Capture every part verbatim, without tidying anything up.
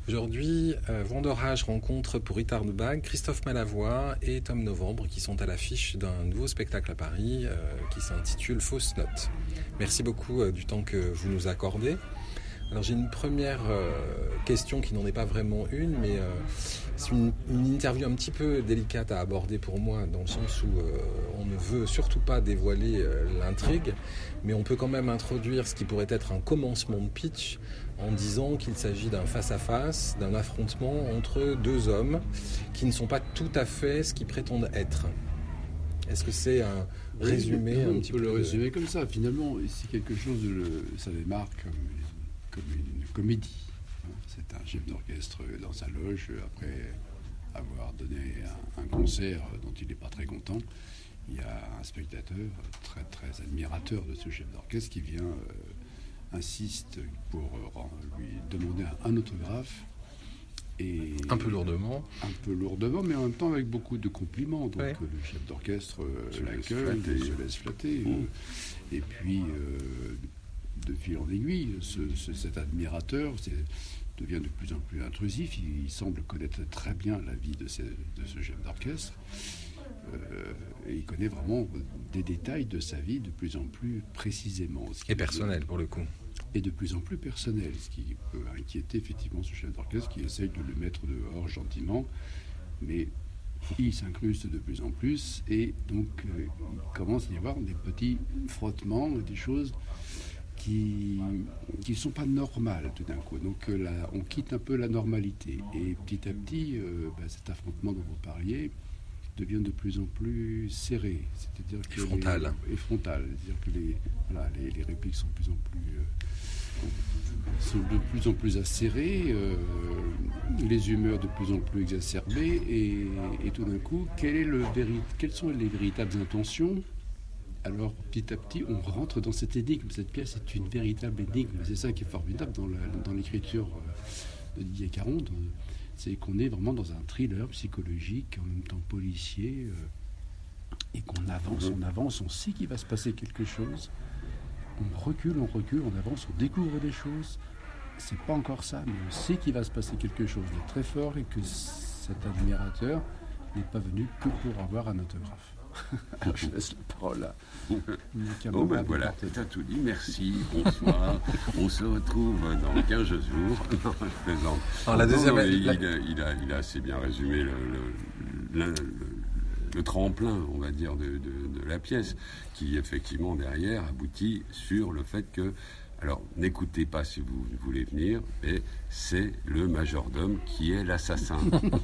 Aujourd'hui, euh, Vendorage rencontre pour Itardebag Christophe Malavoie et Tom Novembre qui sont à l'affiche d'un nouveau spectacle à Paris euh, qui s'intitule Fausse Note. Merci beaucoup euh, du temps que vous nous accordez. Alors j'ai une première euh, question qui n'en est pas vraiment une, mais euh, c'est une, une interview un petit peu délicate à aborder pour moi, dans le sens où euh, on ne veut surtout pas dévoiler euh, l'intrigue, mais on peut quand même introduire ce qui pourrait être un commencement de pitch en disant qu'il s'agit d'un face-à-face, d'un affrontement entre deux hommes qui ne sont pas tout à fait ce qu'ils prétendent être. Est-ce que c'est un résumé oui, un on petit peut peu le résumer comme ça. Finalement, c'est quelque chose, de le, ça démarre comme, comme une comédie. C'est un chef d'orchestre dans sa loge, après avoir donné un, un concert dont il n'est pas très content. Il y a un spectateur très, très admirateur de ce chef d'orchestre qui vient, euh, insiste pour euh, lui demander un, un autographe. Et un peu lourdement. Un peu lourdement, mais en même temps avec beaucoup de compliments. Donc ouais. euh, le chef d'orchestre euh, l'accueille, se laisse flatter. Mmh. Euh, et puis, euh, de fil en aiguille, ce, ce, cet admirateur c'est, devient de plus en plus intrusif. Il, il semble connaître très bien la vie de, ces, de ce chef d'orchestre. Euh, et il connaît vraiment des détails de sa vie de plus en plus précisément. Ce qui et personnel, pour le coup. Et de plus en plus personnel, ce qui peut inquiéter effectivement ce chef d'orchestre qui essaye de le mettre dehors gentiment, mais il s'incruste de plus en plus et donc euh, il commence à y avoir des petits frottements, des choses qui ne sont pas normales tout d'un coup. Donc euh, là, on quitte un peu la normalité et petit à petit, euh, bah, cet affrontement dont vous parliez devient de plus en plus serré, c'est-à-dire que et frontal. Les, et frontal, c'est-à-dire que les, voilà, les, les répliques sont de plus en plus euh, sont de plus en plus acérées, euh, les humeurs de plus en plus exacerbées, et, et tout d'un coup, quel est le véri- quelles sont les véritables intentions? Alors petit à petit, on rentre dans cette énigme. Cette pièce est une véritable énigme. C'est ça qui est formidable dans, la, dans l'écriture de Didier Caron. C'est qu'on est vraiment dans un thriller psychologique, en même temps policier, euh, et qu'on avance, on avance, on sait qu'il va se passer quelque chose. On recule, on recule, on avance, on découvre des choses. C'est pas encore ça, mais on sait qu'il va se passer quelque chose de très fort et que cet admirateur n'est pas venu que pour avoir un autographe. Alors je laisse la parole à bon ben voilà, tu as tout dit, merci, bonsoir. On se retrouve dans quinze jours. Non, je plaisante. Alors, la deuxième, non, non, la... il, a, il, a, il a assez bien résumé le, le, le, le, le tremplin, on va dire, de, de, de la pièce, qui effectivement derrière aboutit sur le fait que, alors n'écoutez pas si vous voulez venir, mais c'est le majordome qui est l'assassin.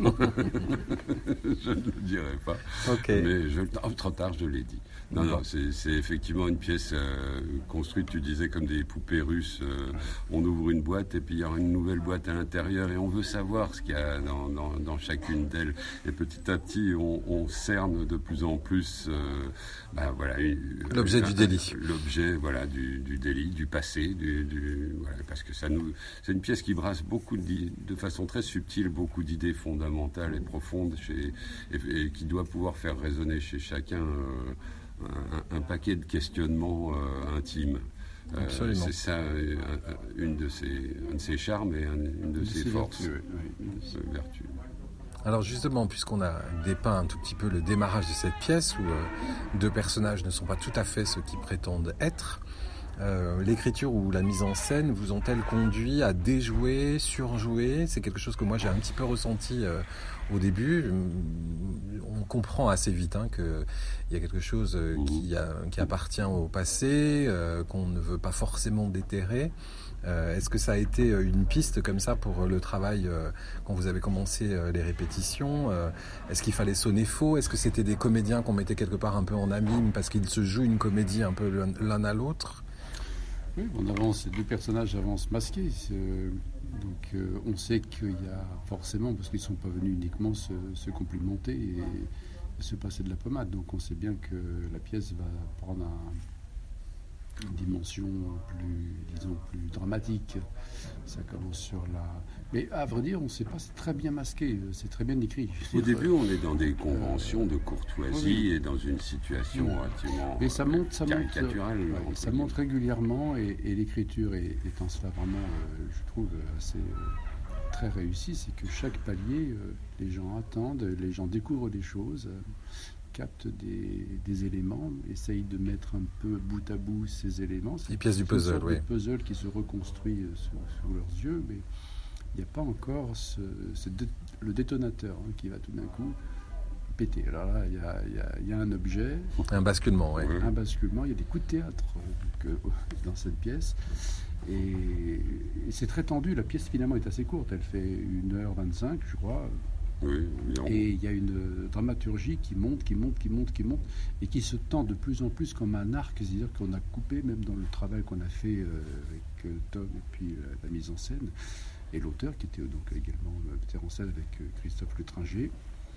Je ne le dirai pas, okay. mais je, oh, trop tard je l'ai dit. Non, non, c'est, c'est effectivement une pièce euh, construite, tu disais, comme des poupées russes. Euh, on ouvre une boîte et puis il y aura une nouvelle boîte à l'intérieur et on veut savoir ce qu'il y a dans, dans, dans chacune d'elles. Et petit à petit, on, on cerne de plus en plus euh, ben, voilà, une, l'objet un, du délit. L'objet voilà, du, du délit, du passé. Du, du, voilà, parce que ça nous, c'est une pièce qui brasse beaucoup de, de façon très subtile, beaucoup d'idées fondamentales et profondes chez, et, et qui doit pouvoir faire résonner chez chacun euh, Un, un paquet de questionnements euh, intimes. Euh, c'est ça, euh, une de ses, un de ses charmes et un, une de, de ses, ses forces, vertus, oui, oui, ses vertus. Alors justement, puisqu'on a dépeint un tout petit peu le démarrage de cette pièce, où euh, deux personnages ne sont pas tout à fait ce qu'ils prétendent être, euh, l'écriture ou la mise en scène vous ont-elles conduit à déjouer, surjouer? C'est quelque chose que moi j'ai un petit peu ressenti euh, au début. On comprend assez vite hein, qu'il y a quelque chose euh, qui, a, qui appartient au passé, euh, qu'on ne veut pas forcément déterrer. Euh, est-ce que ça a été une piste comme ça pour le travail euh, quand vous avez commencé euh, les répétitions? euh, Est-ce qu'il fallait sonner faux? Est-ce que c'était des comédiens qu'on mettait quelque part un peu en abîme parce qu'ils se jouent une comédie un peu l'un à l'autre? Oui, on avance, les deux personnages avancent masqués. Euh, donc euh, on sait qu'il y a forcément, parce qu'ils ne sont pas venus uniquement se, se complimenter et, et se passer de la pommade. Donc on sait bien que la pièce va prendre un, une dimension plus, disons, plus dramatique. Ça commence sur la... Mais à vrai dire, on ne sait pas, c'est très bien masqué, c'est très bien écrit. Au début, on est dans des conventions euh, de courtoisie oui. et dans une situation oui. relativement mais ça monte, ça caricaturale. Monte, ouais, ça monte régulièrement et, et l'écriture est, est en cela vraiment, euh, je trouve, assez euh, très réussi, c'est que chaque palier, euh, les gens attendent, les gens découvrent des choses, euh, captent des, des éléments, essayent de mettre un peu bout à bout ces éléments. Les pièces du puzzle, oui. Le puzzle qui se reconstruit euh, sous, sous leurs yeux, mais il n'y a pas encore ce, ce dé, le détonateur hein, qui va tout d'un coup péter. Alors là, il y a, y a, y a un objet. Un basculement, oui. Un basculement, il y a des coups de théâtre euh, que, dans cette pièce. Et, et c'est très tendu. La pièce finalement est assez courte. Elle fait une heure vingt-cinq, je crois. Oui, et il y a une dramaturgie qui monte, qui monte, qui monte, qui monte, et qui se tend de plus en plus comme un arc. C'est-à-dire qu'on a coupé, même dans le travail qu'on a fait euh, avec euh, Tom et puis euh, la mise en scène, et l'auteur qui était donc également metteur en scène avec euh, Christophe Letringer.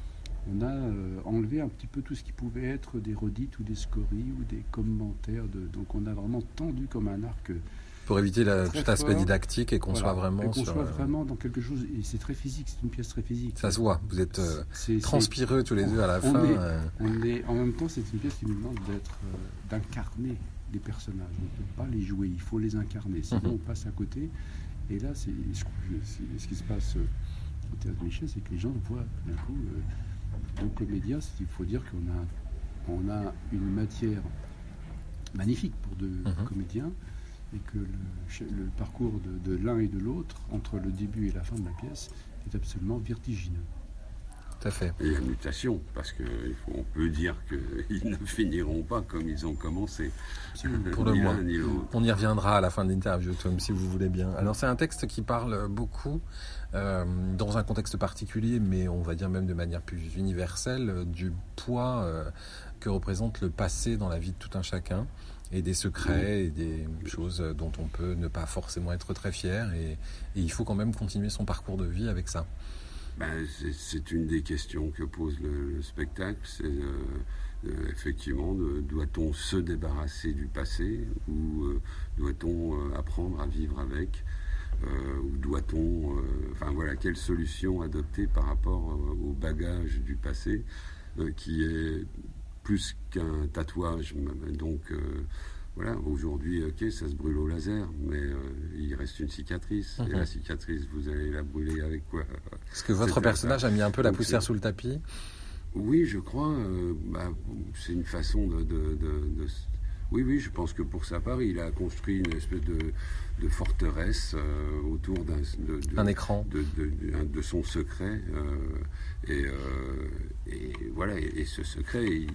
On a euh, enlevé un petit peu tout ce qui pouvait être des redites ou des scories ou des commentaires. De, donc on a vraiment tendu comme un arc. Pour éviter la, tout aspect didactique et qu'on voilà, soit vraiment... Et qu'on sur, soit vraiment dans quelque chose... Et c'est très physique, c'est une pièce très physique. Ça se voit, vous êtes euh, c'est, transpireux c'est, tous les deux à la on fin. Est, euh... on est, en même temps, c'est une pièce qui nous demande d'être, euh, d'incarner les personnages. On ne peut pas les jouer, il faut les incarner. Sinon, mm-hmm. on passe à côté. Et là, c'est, c'est, ce qui se passe au Théâtre Michel, c'est que les gens voient d'un coup... Euh, donc, comédien, il faut dire qu'on a, on a une matière magnifique pour deux mm-hmm. comédiens, et que le, le parcours de, de l'un et de l'autre, entre le début et la fin de la pièce, est absolument vertigineux. Tout à fait. Et la mutation, parce qu'on peut dire qu'ils ne finiront pas comme ils ont commencé. Pour le moins. On y reviendra à la fin de l'interview, Tom, si vous voulez bien. Alors, c'est un texte qui parle beaucoup, euh, dans un contexte particulier, mais on va dire même de manière plus universelle, du poids euh, que représente le passé dans la vie de tout un chacun. Et des secrets et des choses dont on peut ne pas forcément être très fier. Et, et il faut quand même continuer son parcours de vie avec ça. Ben, c'est, c'est une des questions que pose le, le spectacle. C'est euh, euh, effectivement, de, doit-on se débarrasser du passé ou euh, doit-on euh, apprendre à vivre avec euh, ou doit-on... Euh, enfin voilà, quelle solution adopter par rapport euh, au bagage du passé euh, qui est... plus qu'un tatouage. Donc euh, voilà, aujourd'hui, ok, ça se brûle au laser, mais euh, il reste une cicatrice. Mm-hmm. Et la cicatrice, vous allez la brûler avec quoi? Est-ce que votre personnage a mis un peu la poussière sous le tapis? Oui, je crois. Euh, bah, c'est une façon de, de, de, de... Oui, oui, je pense que pour sa part, il a construit une espèce de, de forteresse euh, autour d'un de, de, un écran de, de, de, de son secret. Euh, et, euh, et voilà, et, et ce secret, il,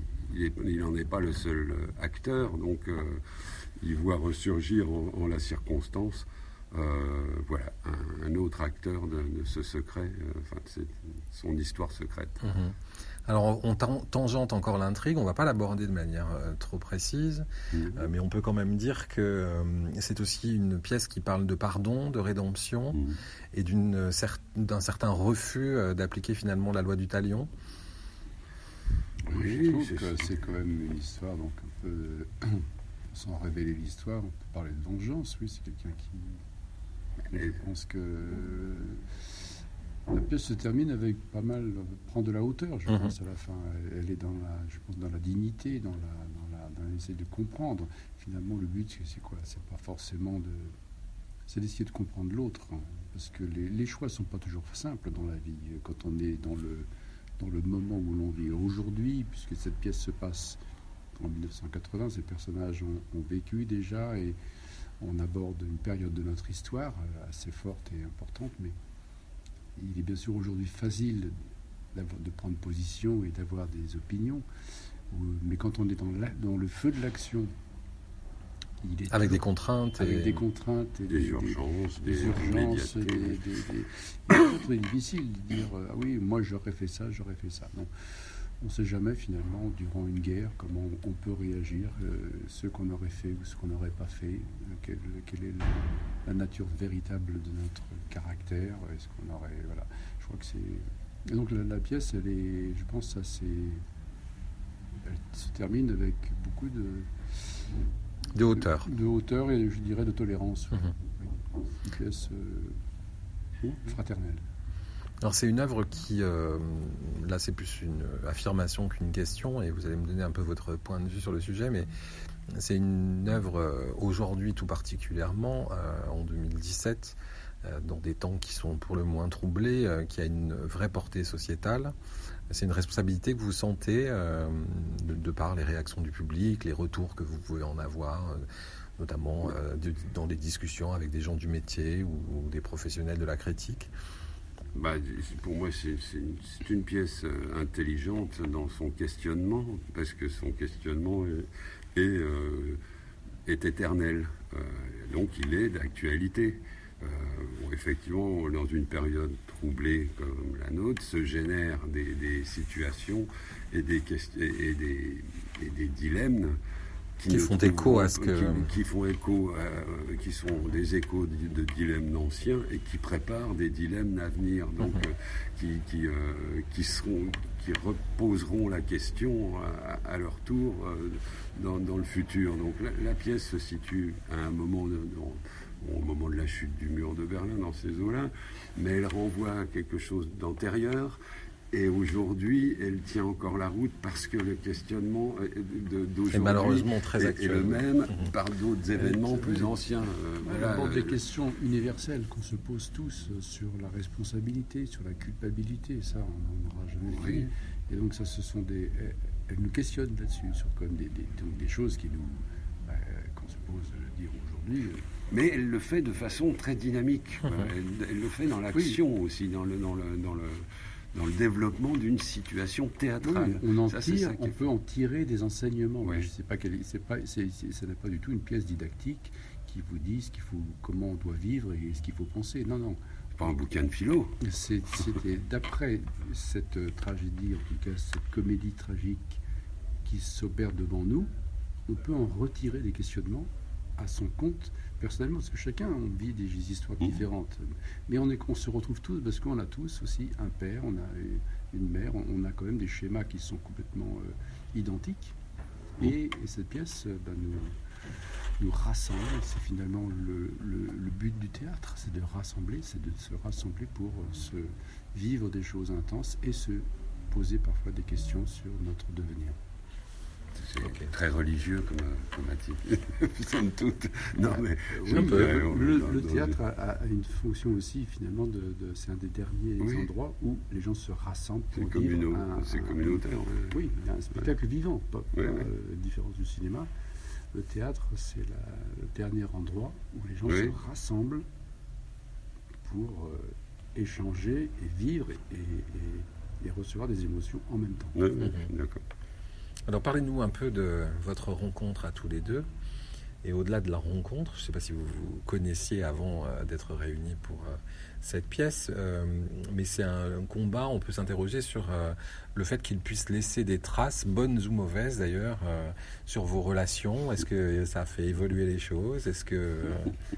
il n'en est pas le seul acteur. Donc, euh, il voit ressurgir en, en la circonstance, euh, voilà, un, un autre acteur de, de ce secret, euh, enfin, de cette, son histoire secrète. Mm-hmm. Alors, on tangente encore l'intrigue, on ne va pas l'aborder de manière euh, trop précise, mmh. euh, mais on peut quand même dire que euh, c'est aussi une pièce qui parle de pardon, de rédemption, mmh. et d'une, cer- d'un certain refus euh, d'appliquer finalement la loi du talion. Oui, je trouve c'est que c'est quand même une histoire, donc un peu, sans révéler l'histoire, on peut parler de vengeance, oui, c'est quelqu'un qui... Je pense que... La pièce se termine avec pas mal, prend de la hauteur, je mmh. pense, à la fin. Elle est dans la, je pense, dans la dignité, dans la, dans la, dans l'essai de comprendre. Finalement, le but, c'est quoi? C'est pas forcément de, c'est d'essayer de comprendre l'autre, hein, parce que les, les choix sont pas toujours simples dans la vie. Quand on est dans le, dans le moment où l'on vit aujourd'hui, puisque cette pièce se passe en dix-neuf cent quatre-vingts, ces personnages ont, ont vécu déjà et on aborde une période de notre histoire assez forte et importante, mais il est bien sûr aujourd'hui facile de prendre position et d'avoir des opinions, mais quand on est dans, la, dans le feu de l'action, il est avec toujours, des contraintes, avec et... des contraintes, et des, des urgences, des, des, urgences, des, des, des, des... c'est très difficile de dire ah oui, moi j'aurais fait ça, j'aurais fait ça. Non, on ne sait jamais finalement durant une guerre comment on peut réagir, euh, ce qu'on aurait fait ou ce qu'on n'aurait pas fait, euh, quelle, quelle est la nature véritable de notre caractère, est-ce qu'on aurait, voilà, je crois que c'est... Et donc la, la pièce, elle est, je pense, assez... Elle se termine avec beaucoup de... De hauteur. De, de hauteur et je dirais de tolérance. Mmh. Oui. Une pièce euh, fraternelle. Alors c'est une œuvre qui, euh, là c'est plus une affirmation qu'une question, et vous allez me donner un peu votre point de vue sur le sujet, mais c'est une œuvre euh, aujourd'hui tout particulièrement, euh, en deux mille dix-sept, euh, dans des temps qui sont pour le moins troublés, euh, qui a une vraie portée sociétale. C'est une responsabilité que vous sentez euh, de, de par les réactions du public, les retours que vous pouvez en avoir, euh, notamment euh, de, dans des discussions avec des gens du métier ou, ou des professionnels de la critique. Bah, pour moi, c'est, c'est, une, c'est une pièce intelligente dans son questionnement, parce que son questionnement est, est, euh, est éternel. Euh, donc, il est d'actualité. Euh, bon, effectivement, dans une période troublée comme la nôtre, se génèrent des, des situations et des, quest- et des, et des dilemmes qui, qui font écho à ce que... Qui, qui font écho, à, qui sont des échos de, de dilemmes anciens et qui préparent des dilemmes à venir, donc mm-hmm. euh, qui, qui, euh, qui, seront, qui reposeront la question à, à leur tour euh, dans, dans le futur. Donc la, la pièce se situe à un moment de, dans, Bon, au moment de la chute du mur de Berlin, dans ces eaux-là, mais elle renvoie à quelque chose d'antérieur. Et aujourd'hui, elle tient encore la route parce que le questionnement d'aujourd'hui est malheureusement très est, actuel. est le même mmh. par d'autres événements euh, plus anciens. Euh, elle voilà, aborde des questions universelles qu'on se pose tous sur la responsabilité, sur la culpabilité. Ça, on n'en aura jamais oui. fini. Et donc, ça, ce sont des. Elle nous questionne là-dessus, sur comme des, des, des choses qui nous, euh, qu'on se pose, je veux dire, aujourd'hui. Euh, Mais elle le fait de façon très dynamique. Mmh. Elle, elle le fait dans l'action oui. aussi, dans le, dans le, dans le, dans le développement d'une situation théâtrale. Oui, on en ça, tire, on peut en tirer des enseignements. Oui. Je sais pas quel, c'est pas, c'est, c'est, ce n'est pas du tout une pièce didactique qui vous dit ce qu'il faut, comment on doit vivre et ce qu'il faut penser. Non, non. C'est pas un bouquin de philo. C'est, c'était d'après cette tragédie, en tout cas cette comédie tragique qui s'opère devant nous, on peut en retirer des questionnements à son compte personnellement, parce que chacun on vit des histoires différentes, mais on, est, on se retrouve tous parce qu'on a tous aussi un père, on a une mère, on, on a quand même des schémas qui sont complètement euh, identiques, et, et cette pièce euh, ben, nous, nous rassemble. C'est finalement le, le, le but du théâtre, c'est de rassembler, c'est de se rassembler pour euh, se vivre des choses intenses et se poser parfois des questions sur notre devenir. C'est okay. Très religieux comme, comme attitude, somme toute. Non, mais oui, oui, peu, le, le, le théâtre a, a une fonction aussi, finalement, de, de, c'est un des derniers oui. endroits où les gens se rassemblent pour c'est vivre communaux, un, c'est un, communautaire. Un, oui. oui, il y a un spectacle ouais. vivant, pas, ouais, pas ouais. euh, différence du cinéma. Le théâtre, c'est la, le dernier endroit où les gens oui. se rassemblent pour euh, échanger et vivre et, et, et recevoir des émotions en même temps. Oui, mmh. D'accord. Alors parlez-nous un peu de votre rencontre à tous les deux, et au-delà de la rencontre, je ne sais pas si vous vous connaissiez avant euh, d'être réunis pour euh, cette pièce, euh, mais c'est un, un combat, on peut s'interroger sur euh, le fait qu'il puisse laisser des traces, bonnes ou mauvaises d'ailleurs, euh, sur vos relations. Est-ce que ça a fait évoluer les choses? Est-ce que... Euh...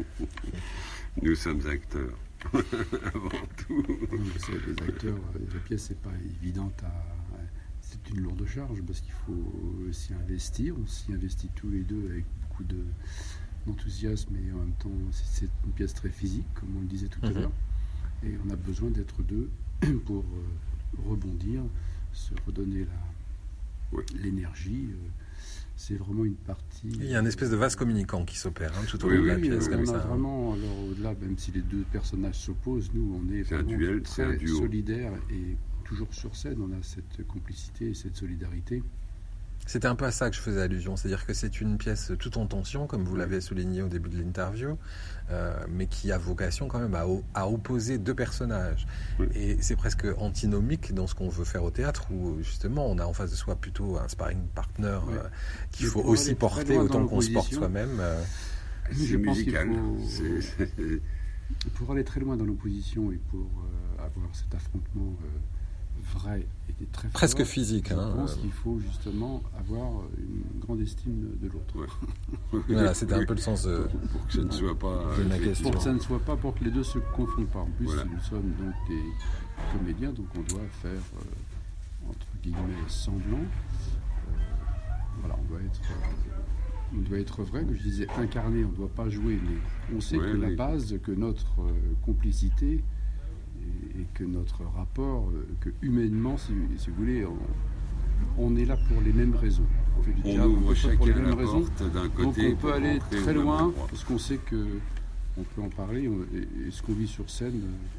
Nous sommes acteurs, avant tout. C'est les acteurs, la pièce n'est pas évidente à... C'est une lourde charge parce qu'il faut s'y investir. On s'y investit tous les deux avec beaucoup de, d'enthousiasme et en même temps, c'est, c'est une pièce très physique, comme on le disait tout à mmh. l'heure. Et on a besoin d'être deux pour euh, rebondir, se redonner la, oui. l'énergie. Euh, c'est vraiment une partie. Il y a une espèce de vase communicant qui s'opère hein, tout au oui, long oui, de la pièce. On comme a ça, vraiment, alors au-delà, même si les deux personnages s'opposent, nous, on est, c'est vraiment un duel, très c'est un duo. solidaires et toujours sur scène, on a cette complicité et cette solidarité. C'était un peu à ça que je faisais allusion, c'est-à-dire que c'est une pièce toute en tension, comme vous l'avez souligné au début de l'interview, euh, mais qui a vocation quand même à, à opposer deux personnages. Oui. Et c'est presque antinomique dans ce qu'on veut faire au théâtre, où justement on a en face de soi plutôt un sparring partner oui. euh, qu'il mais faut aussi porter autant qu'on se porte soi-même. Euh... C'est je musical. Faut... C'est, c'est... Pour aller très loin dans l'opposition et pour euh, avoir cet affrontement euh, vrai et très fort, presque physique. Je hein, pense euh... qu'il faut justement avoir une grande estime de l'autre. Ouais. Voilà, c'était un peu le sens de, pour, pour que ça ne soit pas de ma question. Pour que ça ne soit pas, pour que les deux se confondent pas. En plus, voilà. Nous sommes donc des comédiens, donc on doit faire euh, entre guillemets semblant. Euh, voilà, on doit être. Euh, On doit être vrai, que je disais incarné, on ne doit pas jouer, mais on sait oui, que oui. la base, que notre euh, complicité et, et que notre rapport, euh, que humainement, si, si vous voulez, on, on est là pour les mêmes raisons. On fait du théâtre, on ouvre chacun pour les mêmes la raisons. Porte d'un côté. Donc on peut aller très loin, parce qu'on sait que on peut en parler. On, et, et ce qu'on vit sur scène,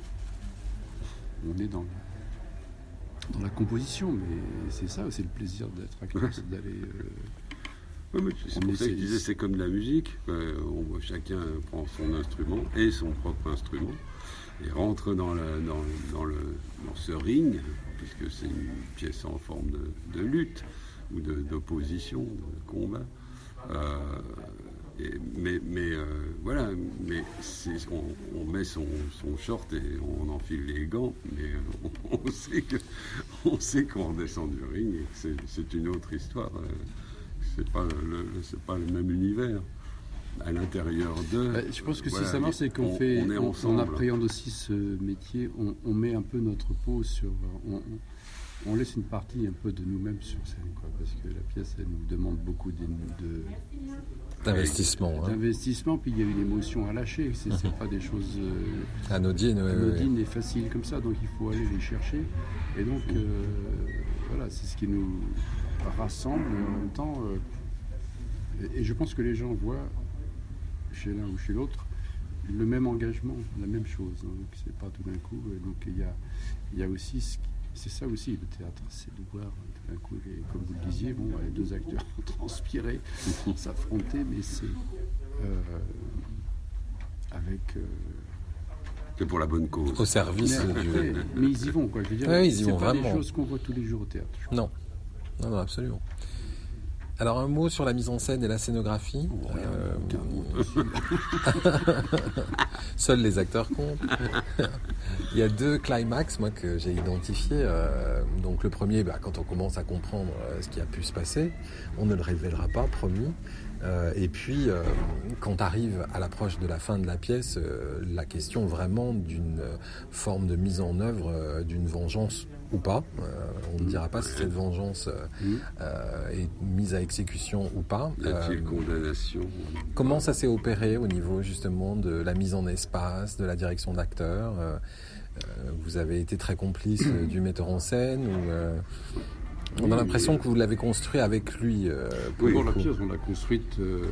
euh, on est dans, dans la composition, mais c'est ça, c'est le plaisir d'être acteur, c'est d'aller... Euh, Oui, mais c'est pour ça que je disais, c'est comme la musique. Euh, on voit chacun prend son instrument et son propre instrument et rentre dans, la, dans, dans, le, dans ce ring, puisque c'est une pièce en forme de, de lutte ou de, d'opposition, de combat. Euh, et, mais mais euh, voilà, mais c'est, on, on met son, son short et on enfile les gants, mais on, on sait que on sait qu'on redescend du ring et que c'est, c'est une autre histoire. Euh, C'est pas le, c'est pas le même univers. À l'intérieur d'eux. Bah, je pense que voilà, si ça marche, c'est qu'on on, fait, on, est on, ensemble. on appréhende aussi ce métier. On, on met un peu notre peau sur. On, on laisse une partie un peu de nous-mêmes sur scène, quoi, parce que la pièce, elle nous demande beaucoup de, de d'investissement. Hein. D'investissement, puis il y a une émotion à lâcher. C'est, c'est pas des choses euh, anodines, anodines oui, et faciles comme ça. Donc il faut aller les chercher. Et donc euh, voilà, c'est ce qui nous rassemble. Et en même temps, euh, et, et je pense que les gens voient chez l'un ou chez l'autre le même engagement, la même chose. Hein. Donc c'est pas tout d'un coup. Donc il y a, il y a aussi ce qui, c'est ça aussi le théâtre, c'est de voir tout d'un coup, les, comme vous le disiez, bon, les deux acteurs transpirer, s'affronter, mais c'est euh, avec. Euh, c'est pour la bonne cause. Au service mais, du. Mais, mais ils y vont, quoi. Je veux dire, ouais, ils y c'est vont pas vraiment. des choses qu'on voit tous les jours au théâtre. Non, non, non, absolument. Alors un mot sur la mise en scène et la scénographie. Oh, rien, euh... Seuls les acteurs comptent. Il y a deux climax, moi, que j'ai identifiés. Euh, donc le premier, bah, quand on commence à comprendre euh, ce qui a pu se passer, on ne le révélera pas, promis. Euh, et puis, euh, quand arrive à l'approche de la fin de la pièce, euh, la question vraiment d'une forme de mise en œuvre, euh, d'une vengeance ou pas. Euh, on ne dira pas si cette vengeance euh, Mmh. euh, est mise à exécution ou pas. Y a-t-il Euh, condamnation? Comment ça s'est opéré au niveau justement de la mise en espace, de la direction d'acteur? euh, euh, Vous avez été très complice euh, du metteur en scène ou euh, on a Oui, l'impression mais- que vous l'avez construit avec lui. Euh, pour Oui, le la coup. pièce, on l'a construite euh,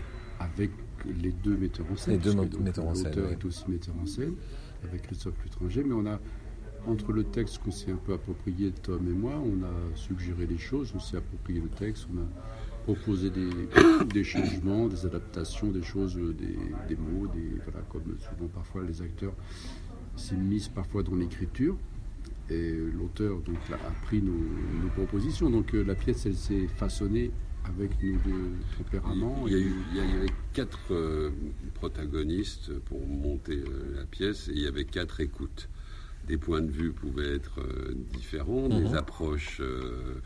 avec les deux metteurs en scène. Les deux puisque mo- donc metteurs en scène, l'auteur oui. est aussi metteur en scène, avec Christophe Lutranger, mais on a, entre le texte qu'on s'est un peu approprié, Tom et moi, on a suggéré des choses, on s'est approprié le texte, on a proposé des, des changements, des adaptations, des choses, des, des mots, des, voilà, comme souvent parfois les acteurs s'immiscent parfois dans l'écriture. Et l'auteur donc, a pris nos, nos propositions. Donc euh, la pièce, elle s'est façonnée avec nos deux tempéraments. Il y, a et- eu, il y avait quatre euh, protagonistes pour monter euh, la pièce et il y avait quatre écoutes. Des points de vue pouvaient être euh, différents, Mhm. des approches euh,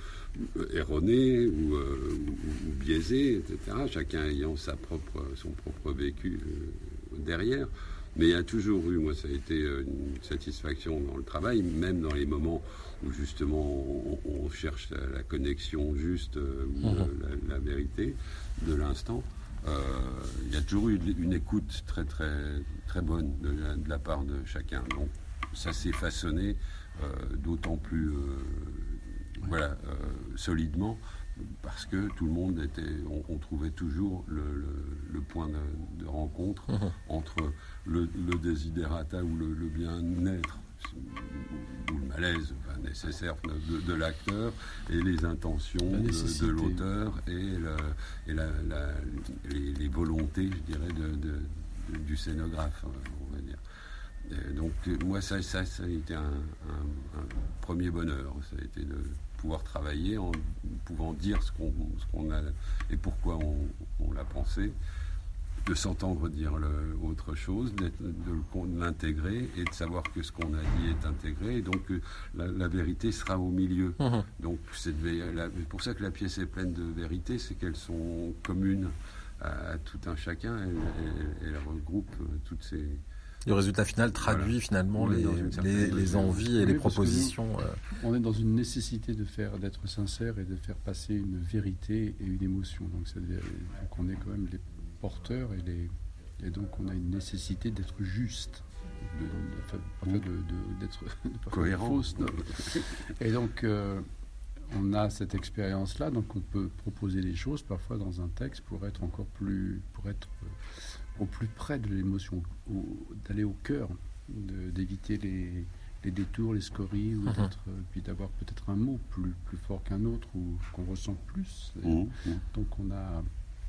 erronées ou, euh, ou- ou biaisées, et cetera. Chacun ayant sa propre, son propre vécu euh, derrière. Mais il y a toujours eu, moi ça a été une satisfaction dans le travail, même dans les moments où justement on, on cherche la, la connexion juste, euh, ou Mhm. la, la vérité de l'instant. Euh, il y a toujours eu une écoute très très très bonne de la, de la part de chacun. Donc ça s'est façonné euh, d'autant plus euh, voilà, euh, solidement parce que tout le monde était, on, on trouvait toujours le, le, le point de, de rencontre Mhm. entre le, le desiderata ou le, le bien-être ou le malaise enfin, nécessaire de, de l'acteur et les intentions La de, nécessité. de l'auteur et, le, et la, la, les, les volontés, je dirais, de, de, de- du scénographe, on va dire. Et donc moi, ça, ça, ça a été un, un- un premier bonheur. Ça a été de pouvoir travailler en pouvant dire ce qu'on, ce qu'on a et pourquoi on, on l'a pensé, de s'entendre dire le, autre chose, d'être- de, le- de l'intégrer et de savoir que ce qu'on a dit est intégré. Et donc euh, la, la vérité sera au milieu. Mhm. Donc c'est de- la- c'est pour ça que la pièce est pleine de vérités, c'est qu'elles sont communes à, à tout un chacun et, et- et elles regroupent euh, toutes ces... Le résultat final traduit Voilà. finalement Oui, les, dans une certaine les, les mesure. envies et Oui, les parce que propositions. euh, On est dans une nécessité de faire, d'être sincère et de faire passer une vérité et une émotion. Donc, ça devient- donc on est quand même les porteurs et, les, et donc on a une nécessité d'être juste, de, de- enfin, parfois de, de- d'être de pas faire de Cohérent. fausses notes. Et donc euh, on a cette expérience-là, donc on peut proposer des choses parfois dans un texte pour être encore plus, pour être euh, au plus près de l'émotion, au, d'aller au cœur, de, d'éviter les, les détours, les scories, ou Mm-hmm. puis d'avoir peut-être un mot plus, plus fort qu'un autre, ou qu'on ressent plus. Et Mmh. donc on a...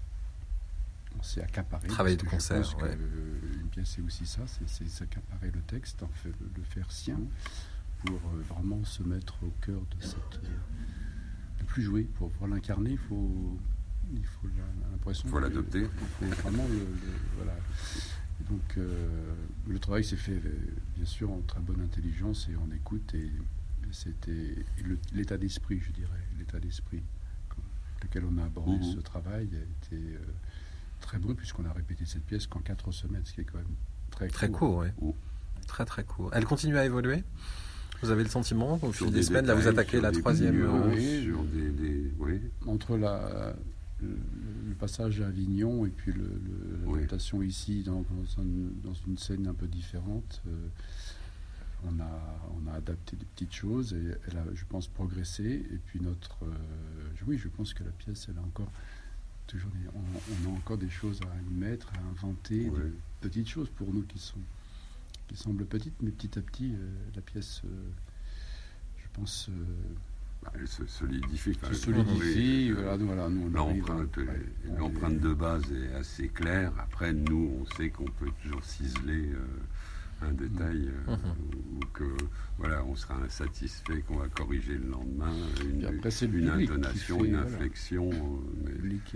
On s'est accaparé. Travail de parce que je concert, pense ouais. que une pièce, c'est aussi ça, c'est, c'est s'accaparer le texte, en fait, le faire sien, pour euh, vraiment se mettre au cœur de cette... Euh, de plus jouer. Pour pouvoir l'incarner, il faut, il faut la- l'impression... Il faut que- l'adopter. Il faut vraiment le... le- voilà. Et donc, euh, le travail s'est fait, euh, bien sûr, en très bonne intelligence et en écoute, et, et c'était et le- l'état d'esprit, je dirais, l'état d'esprit avec lequel on a abordé Mmh. ce travail a été... Euh, très bon, puisqu'on a répété cette pièce qu'en quatre semaines, ce qui est quand même très court. Très court, oui. Oh. Très très court. Elle continue à évoluer. Vous avez le sentiment au Sur fil des, semaines, là vous détails, attaquez sur la des troisième. nuances, euh, sur des, des- oui. Entre la, le, le passage à Avignon et puis le, le, Oui. l'adaptation ici dans, dans, un- dans une scène un peu différente, euh, on, a, on a adapté des petites choses et elle a, je pense, progressé. Et puis notre... euh, oui, je pense que la pièce, elle a encore... Toujours des- on, on a encore des choses à y mettre, à inventer, Ouais. des petites choses pour nous qui sont qui semblent petites, mais petit à petit, euh, la pièce, euh, je pense, euh, Bah, elle se solidifie. se Enfin, solidifie. oui, Voilà, nous, voilà, nous, on arrive à- L'empreinte, ouais, on l'empreinte est- de base est assez claire. Après, nous, on sait qu'on peut toujours ciseler euh, un détail euh, Mhm. ou que voilà, on sera insatisfait, qu'on va corriger le lendemain, une, Puis après, c'est le une public qui intonation, fait, une voilà. inflexion. euh, Le mais- public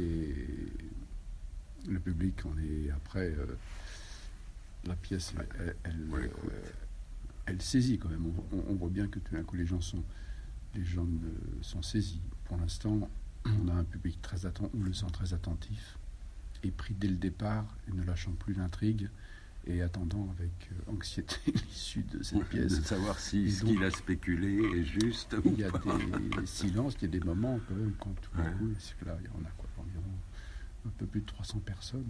est le public, on est après euh, la pièce, elle, elle, Ouais, euh, écoute. elle saisit quand même. On, on- on voit bien que tout d'un coup les gens sont les gens euh, sont saisis. Pour l'instant, on a un public très attentif, on le sent très attentif et pris dès le départ, et ne lâchant plus l'intrigue et attendant avec euh, anxiété l'issue de cette de pièce. savoir si Et ce donc- qu'il a spéculé est juste ou Il y a pas. des silences, il y a des moments quand même quand tout d'un Ouais. coup, c'est que là, il y en a quoi, environ un peu plus de trois cents personnes.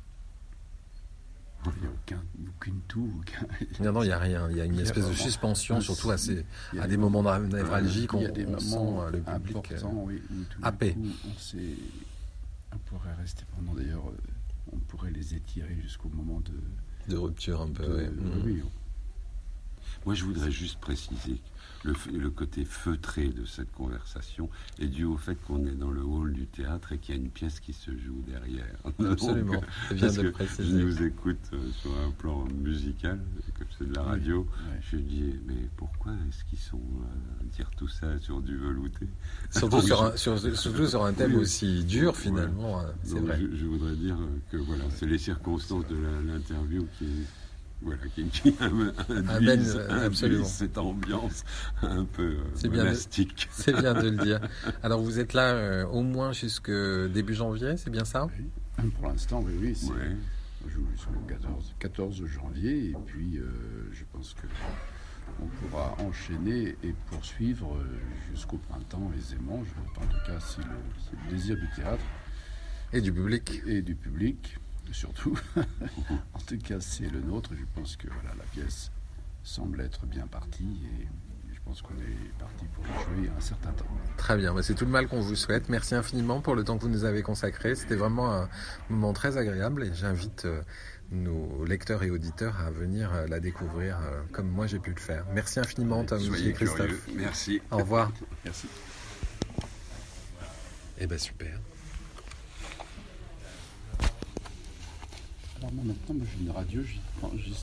Il n'y a aucun, aucune toux, aucun... Non, non, il n'y a rien. Il y a une Il y a espèce de vraiment suspension, un- surtout à, ces- il y a à des moments il névralgiques. y On, a des on moments sent euh, le public. importants, euh, oui, où tout d'un happé. coup, on sait, on pourrait rester pendant, d'ailleurs, euh, on pourrait les étirer jusqu'au moment de... de rupture un peu. de- ouais. Mhm. oui, Moi, je voudrais juste préciser le, f- le côté feutré de cette conversation est dû au fait qu'on est dans le hall du théâtre et qu'il y a une pièce qui se joue derrière. Absolument. Donc, C'est bien parce de le que je préciser. nous écoute euh, sur un plan musical, comme c'est de la radio. ouais. Je dis, mais pourquoi est-ce qu'ils sont euh, à dire tout ça sur du velouté? Surtout, sur un, sur, surtout sur un thème Oui. aussi dur, Ouais. finalement. hein, C'est Donc, vrai. Je, je voudrais dire que voilà, c'est les circonstances de la- l'interview qui, voilà, qui, qui induisent, Amène, induisent absolument. cette ambiance un peu euh, C'est bien de- monastique. C'est bien de le dire. Alors, vous êtes là euh, au moins jusque début janvier, c'est bien ça? Oui. Pour l'instant, oui, oui, c'est... Ouais. Je joue jusqu'au quatorze, quatorze janvier, et puis euh, je pense que on pourra enchaîner et poursuivre euh, jusqu'au printemps aisément. Je, en tout cas, c'est le, c'est le désir du théâtre Et du public. et du public, surtout. En tout cas, c'est le nôtre. Je pense que voilà, la pièce semble être bien partie, et je pense qu'on est parti pour la jouer un certain temps. Très bien, bah, c'est tout le mal qu'on vous souhaite. Merci infiniment pour le temps que vous nous avez consacré. C'était vraiment un moment très agréable et j'invite euh, nos lecteurs et auditeurs à venir euh, la découvrir euh, comme moi j'ai pu le faire. Merci infiniment, Tom Soyez et Christophe. curieux. Merci. Au revoir. Merci. Eh ben super. Alors moi, maintenant, moi, j'ai une radio, j'y prends- j'y